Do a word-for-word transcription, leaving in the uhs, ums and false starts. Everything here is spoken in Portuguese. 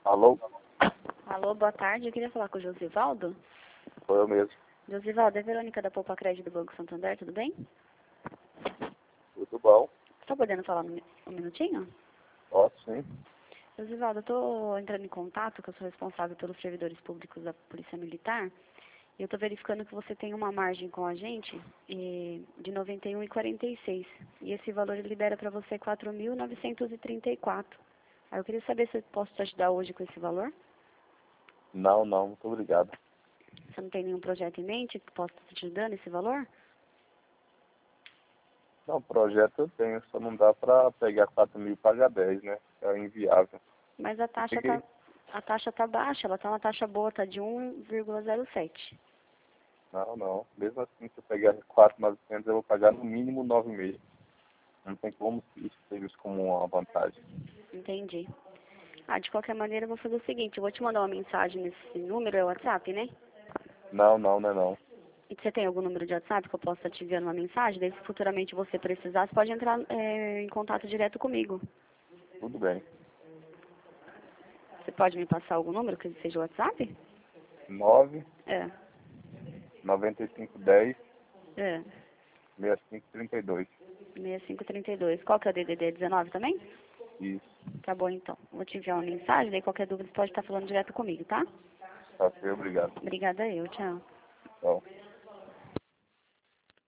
Alô? Alô, boa tarde. Eu queria falar com o Josivaldo. Sou eu mesmo. Josivaldo, é Verônica da Poupa Crédito do Banco Santander, tudo bem? Tudo bom? Tá podendo falar um um minutinho? Posso sim. Josivaldo, eu estou entrando em contato, que eu sou responsável pelos servidores públicos da Polícia Militar, e eu estou verificando que você tem uma margem com a gente eh, de noventa e um vírgula quarenta e seis, e esse valor ele libera para você quatro mil novecentos e trinta e quatro. Aí eu queria saber se eu posso te ajudar hoje com esse valor. Não, não, muito obrigado. Você não tem nenhum projeto em mente que possa estar te ajudando esse valor? Não, projeto eu tenho, só não dá pra pegar quatro mil e pagar dez, né? É inviável. Mas a taxa Peguei. tá, a taxa tá baixa, ela tá uma taxa boa, tá de um vírgula zero sete. Não, não. Mesmo assim, se eu pegar quatro mil e novecentos, eu vou pagar no mínimo nove meses. Não tem como isso ser visto como uma vantagem. Entendi. Ah, de qualquer maneira, eu vou fazer o seguinte, eu vou te mandar uma mensagem nesse número, é o WhatsApp, né? Não, não, não é não. E você tem algum número de WhatsApp que eu possa estar te enviando uma mensagem? Daí, se futuramente você precisar, você pode entrar é, em contato direto comigo. Tudo bem. Você pode me passar algum número que seja o WhatsApp? nove, É, noventa e cinco, dez, é, sessenta e cinco, trinta e dois. seis cinco três dois. Qual que é o D D D dezenove também? Isso. Tá bom, então. Vou te enviar uma mensagem, daí qualquer dúvida você pode estar falando direto comigo, tá? Tá, ok, obrigado. Obrigada eu, tchau. Tchau.